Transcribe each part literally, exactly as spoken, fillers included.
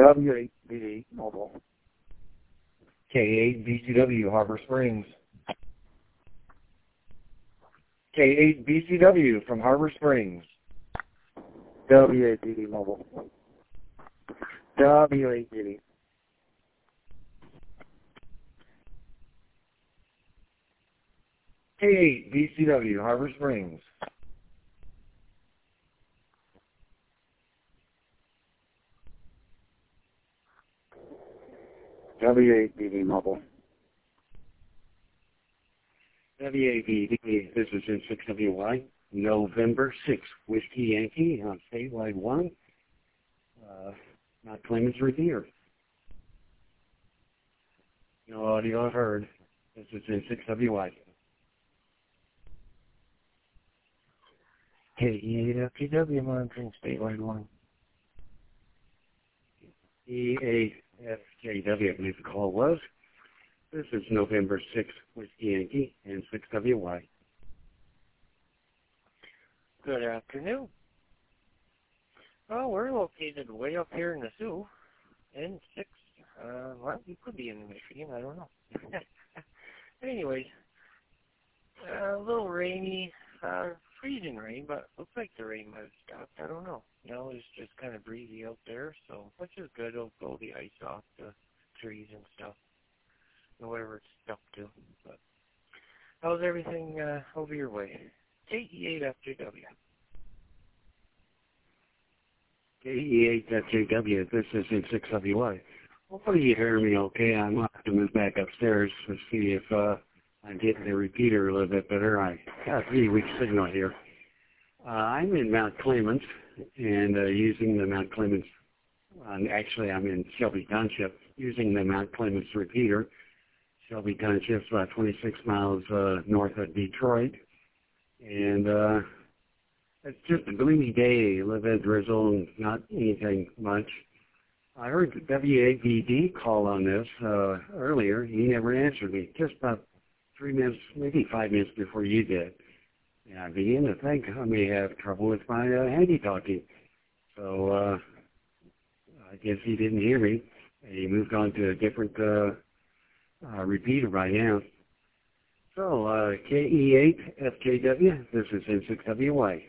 W eight B D mobile. K eight B C W, Harbor Springs. K eight B C W from Harbor Springs. W eight B D mobile. W eight B D. K eight B C W, Harbor Springs. W eight B D mobile. W eight B D, this is in six W Y, November sixth, Whiskey Yankee on statewide one. Uh, not Clemens Revere. No audio heard. This is in six W Y. K E eight F G W monitoring statewide one. E eight F J W, I believe the call was. This is November sixth, Whiskey Yankee, and six W Y. Good afternoon. Well, we're located way up here in the Sioux, N six. Uh, well, we could be in Michigan, I don't know. Anyways, uh, a little rainy, uh, freezing rain, but looks like the rain might have stopped. I don't know. Now it's just kind of breezy out there, so which is good. It'll blow the ice off the trees and stuff, and whatever it's stuck to. But how's everything uh, over your way? K E eight F J W. K E eight F J W, this is in six W Y. Hopefully you hear me okay. I'm going to have to move back upstairs to see if uh, I'm getting the repeater a little bit better. I got a pretty weak signal here. Uh, I'm in Mount Clemens and uh, using the Mount Clemens, uh, actually I'm in Shelby Township, using the Mount Clemens repeater. Shelby Township's about twenty-six miles uh, north of Detroit. And uh, it's just a gloomy day, a little bit of drizzle and not anything much. I heard the W A B D call on this uh, earlier. He never answered me, just about three minutes, maybe five minutes before you did. And I began to think I may have trouble with my uh, handy-talkie. So uh, I guess he didn't hear me. He moved on to a different uh, uh, repeater by now. So uh, K E eight F J W, this is in six W Y.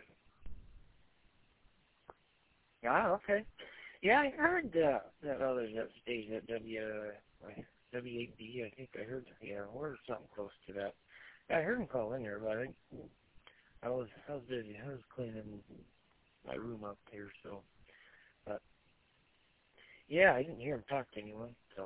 Yeah, okay. Yeah, I heard uh, that others that stage at W W eight B. I think I heard, yeah, or something close to that. Yeah, I heard him call in there, but I, I was I was busy. I was cleaning my room up here, so. But yeah, I didn't hear him talk to anyone. So.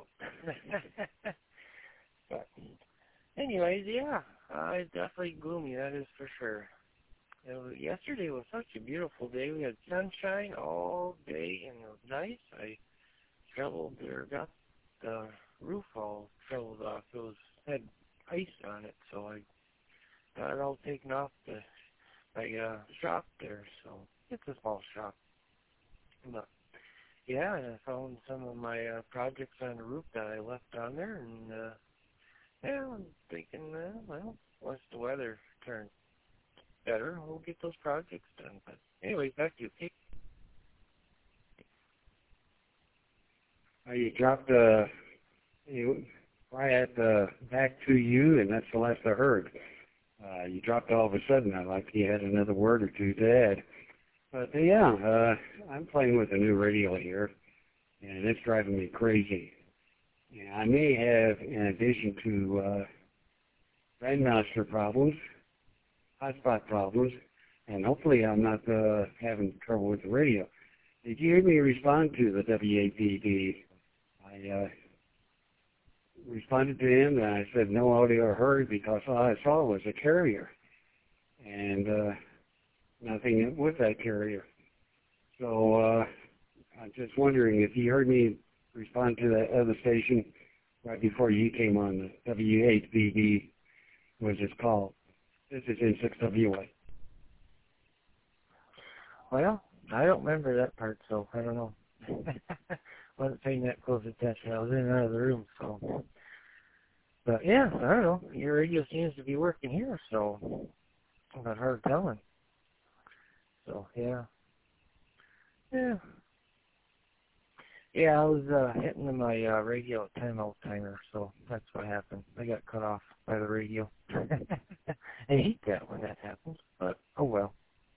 But anyways, yeah, uh, it's definitely gloomy. That is for sure. It was, yesterday was such a beautiful day. We had sunshine all day, and it was nice. I shoveled or got the roof all shoveled off. It was had ice on it, so I got it all taken off the my uh, shop there. So it's a small shop, but yeah, and I found some of my uh, projects on the roof that I left on there, and uh, yeah, I'm thinking, uh, well, once the weather turns better, we'll get those projects done. But anyway, back to you, Kate. Uh, you dropped uh, you, right at the back to you, and that's the last I heard. Uh, you dropped all of a sudden. I like you had another word or two to add. But uh, yeah, uh, I'm playing with a new radio here, and it's driving me crazy. Yeah, I may have, in addition to uh, Grandmaster problems, hotspot problems, and hopefully I'm not uh, having trouble with the radio. Did you hear me respond to the W A P D? I uh, responded to him, and I said no audio heard because all I saw was a carrier, and uh, nothing with that carrier. So uh, I'm just wondering if you heard me respond to that other station right before you came on. The W eight B D was its call. This is in six W Y. Well, I don't remember that part, so I don't know. Wasn't paying that close attention. I was in and out of the room, so. But yeah, I don't know. Your radio seems to be working here, so not hard telling. So yeah, yeah. Yeah, I was uh, hitting my uh, radio timeout timer, so that's what happened. I got cut off by the radio. I hate that when that happens, but oh well.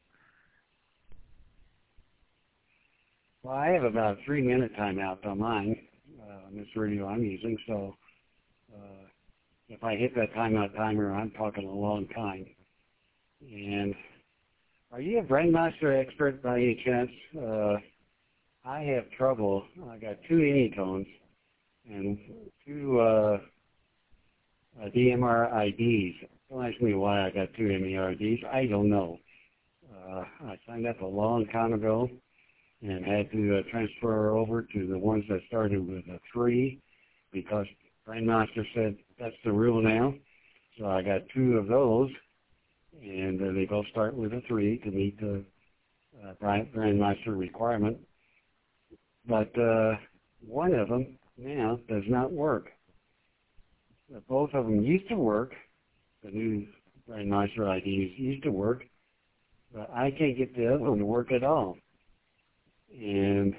Well, I have about a three-minute timeout on mine, uh, on this radio I'm using, so uh, if I hit that timeout timer, I'm talking a long time. And are you a Grandmaster expert by any chance? Uh, I have trouble. I got two Anytones and two uh, uh, D M R I Ds. Don't ask me why I got two M E R I Ds. I don't know. Uh, I signed up a long time ago and had to uh, transfer over to the ones that started with a three because Grandmaster said that's the rule now. So I got two of those, and uh, they both start with a three to meet the uh, Grandmaster requirement. But uh, one of them now does not work. Uh, both of them used to work. The new Grandmaster I Ds used to work, but I can't get the other one to work at all. And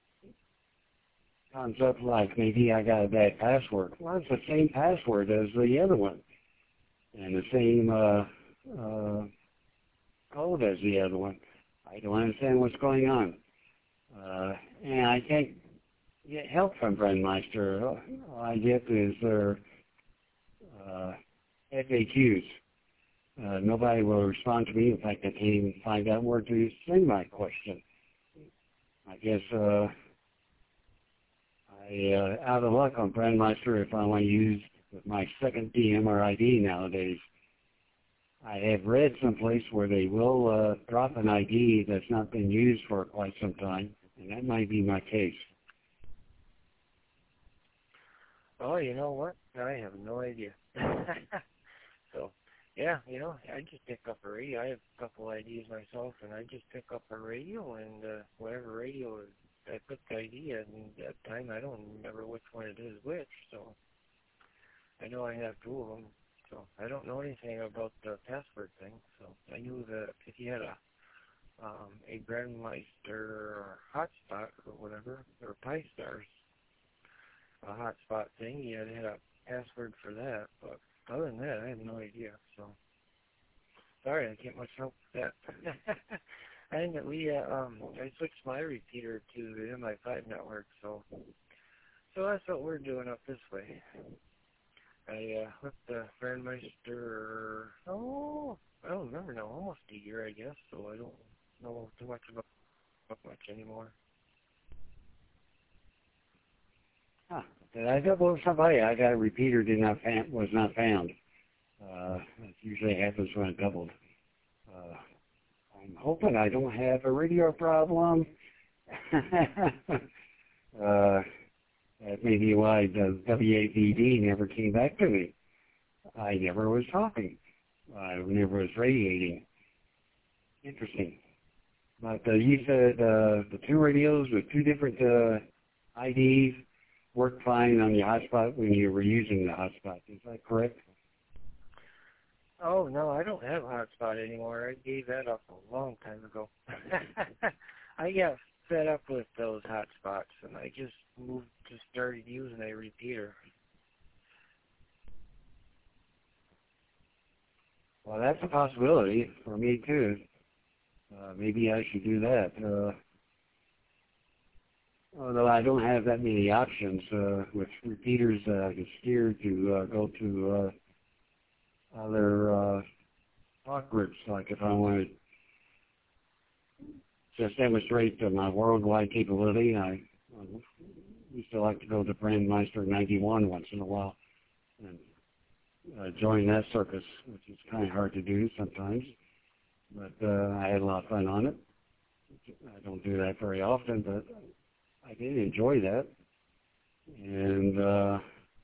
comes up like maybe I got a bad password. Well, it's the same password as the other one, and the same uh, uh, code as the other one. I don't understand what's going on, uh, and I can't get help from Grandmaster. All I get is their uh, F A Qs. Uh, nobody will respond to me. In fact, I can't even find out where to send my question. I guess uh, I uh, out of luck on Grandmaster if I want to use my second D M R I D nowadays. I have read someplace where they will uh, drop an I D that's not been used for quite some time, and that might be my case. Oh, you know what? I have no idea. So, yeah, you know, I just pick up a radio. I have a couple I Ds myself, and I just pick up a radio, and uh, whatever radio I put the I D at, and at that time I don't remember which one it is which, so I know I have two of them. So I don't know anything about the password thing, so I knew that if you had a um, a Grandmeister or hotspot or whatever, or PyStars, a hotspot thing, you had to have a password for that, but other than that, I have no idea, so sorry, I can't much help with that. And we, uh, um, I switched my repeater to the M I five network, so so that's what we're doing up this way. I uh, left the Grandmeister, oh, I don't remember now, almost a year, I guess, so I don't know too much about much anymore. Huh. Did I double somebody? I got a repeater did not fa- was not found. Uh, it usually happens when it doubled. Uh, I'm hoping I don't have a radio problem. uh, That may be why the W A V D never came back to me. I never was talking. I never was radiating. Interesting. But uh, you said uh, the two radios with two different uh, I Ds worked fine on the hotspot when you were using the hotspot. Is that correct? Oh, no, I don't have a hotspot anymore. I gave that up a long time ago. I got fed up with those hotspots, and I just moved to started using a repeater. Well, that's a possibility for me, too. Uh, maybe I should do that. Uh, although I don't have that many options uh, with repeaters that I can steer to uh, go to uh, other uh, talk groups. Like if I want to just demonstrate uh, my worldwide capability, I uh, used to like to go to Grandmeister ninety-one once in a while and uh, join that circus, which is kind of hard to do sometimes. But uh, I had a lot of fun on it. I don't do that very often, but I did enjoy that. And uh,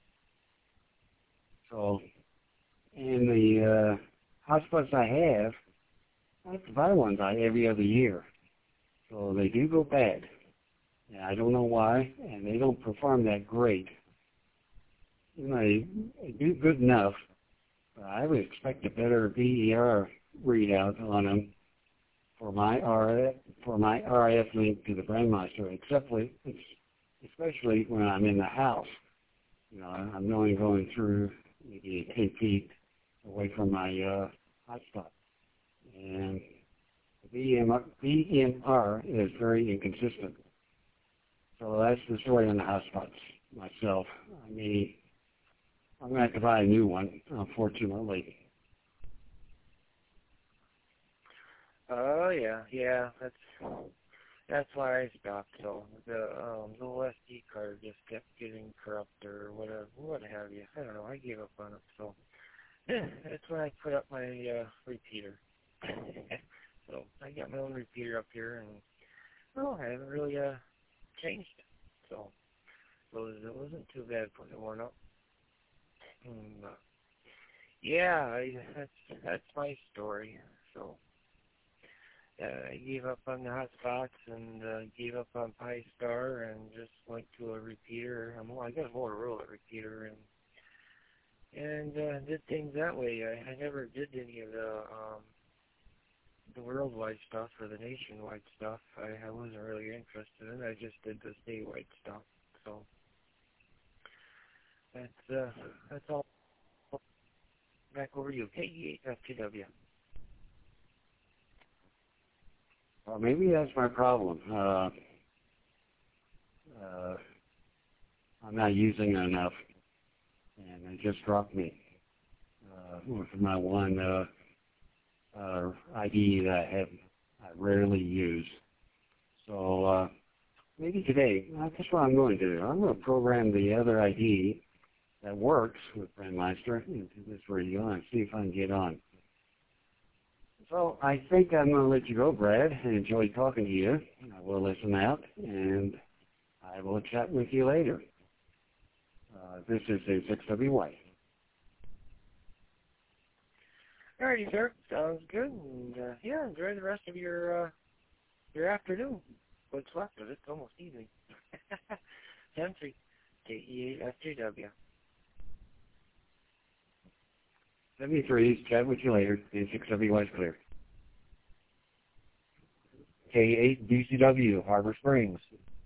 so, and the uh, hotspots I have, I have to buy one by every other year. So they do go bad. And I don't know why, and they don't perform that great. You know, they, they do good enough, but I would expect a better B E R readout on them for my R F, for my R F link to the Grandmaster, except for it's especially when I'm in the house. You know, I'm only going through maybe ten feet away from my uh, hotspot. And the V M R is very inconsistent. So that's the story on the hotspots myself. I mean, I'm going to have to buy a new one, unfortunately. Oh yeah, yeah. That's that's why I stopped. So the um, the little S D card just kept getting corrupt or whatever, what have you. I don't know. I gave up on it. So yeah, that's when I put up my uh, repeater. So I got my own repeater up here, and well, I haven't really uh changed it. So so it wasn't too bad putting it one up. Mm, but yeah, I, that's that's my story. So. Uh, I gave up on the hotspots and uh, gave up on Pi Star and just went to a repeater. I'm, I got a Motorola repeater and and uh, did things that way. I, I never did any of the um, the worldwide stuff or the nationwide stuff. I, I wasn't really interested in it. I just did the statewide stuff. So that's uh, that's all. Back over to you, K E eight F T W. Well, maybe that's my problem. Uh, uh, I'm not using it enough, and it just dropped me uh, with my one uh, uh, I D that I have I rarely use. So uh, maybe today, uh, that's what I'm going to do. I'm going to program the other I D that works with Brandmeister into this radio and see if I can get on. So I think I'm going to let you go, Brad. I enjoyed talking to you. I will listen out, and I will chat with you later. Uh, this is a six W Y. Alrighty, sir. Sounds good. And, uh, yeah, enjoy the rest of your uh, your afternoon. What's left of it? It's almost evening. ten three, K E eight F T W. seventy-three, chat with you later. And six W Y is clear. K eight B C W, Harbor Springs.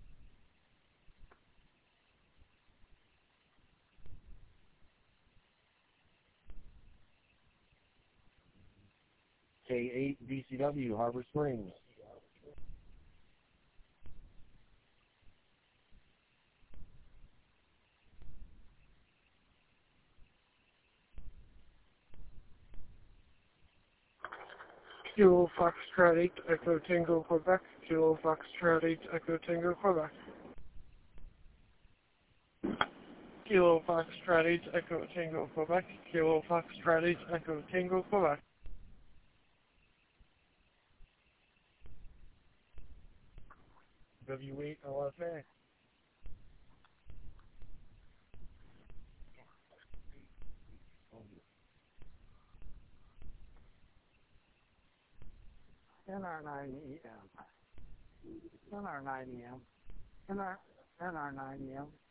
K eight B C W, Harbor Springs. Kilo Foxtrot eight Echo Tango Quebec. Kilo Foxtrot eight Echo Tango Quebec. Kilo Foxtrot eight Echo Tango Quebec. Kilo Foxtrot eight Echo Tango Quebec. W eight L F A. N R nine E M. N R nine E M. N R nine E M.